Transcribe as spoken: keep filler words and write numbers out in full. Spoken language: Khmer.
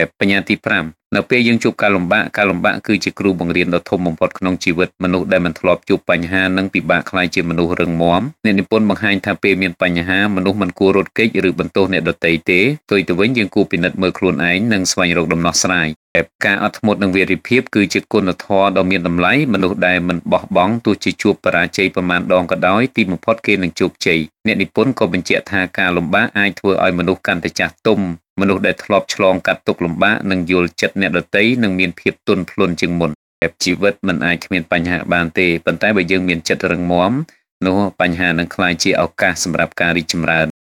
បញ្ញាទីប្រាំនៅពេលយើងជួបការលំបាកការលំបាកគឺជាគ្រូបង្រៀនដ៏ធំបំផុតក្នុងជីវិតមនុស្សដែលមិនធ្លាប់ជួបបញ្ហានិងពិបាកខ្លាយជាមនុស្សរឹងមាំអ្នកនិពន្ធបង្ហាញថាពេលមានបញ្ហាមនុស្សមិនគួររត់គេចឬបន្ទោសអ្នកដទៃទេផ្ទុយទៅវិញយើងគួរពិនិត្យមើលខ្លួនឯងនិងស្វែងរកដំណោះស្រាយការអត់ធ្មត់និងវេរីភាពគឺជាគុណធម៌ដ៏មានតម្លៃមនុស្សដែលមិនបោះបង់ទោះជាជួបបរាជ័យប្រមាណដងក៏ដោយទីបំផុតគេនឹងជោគជ័យអ្នកនិពន្ធក៏បញ្ជាក់ថាការលំបាកអាចធ្វើឲ្យមនុស្សកាន់តែចាស់ទុំមនុស្សដែលធ្លាប់ឆ្លងកាត់ទុក្ខលំបាកនិងយល់ចិត្តអ្នកដទៃនឹងមានភាពទន់ភ្លន់ជាងមុនជីវិតមិនអាចគ្មានបញ្ហាបានទេប៉ុន្តែបើយើងមានចិត្តរឹងមាំនោះបញ្ហានឹងក្លាយជាឱកាសសម្រាប់ការរីកចម្រើន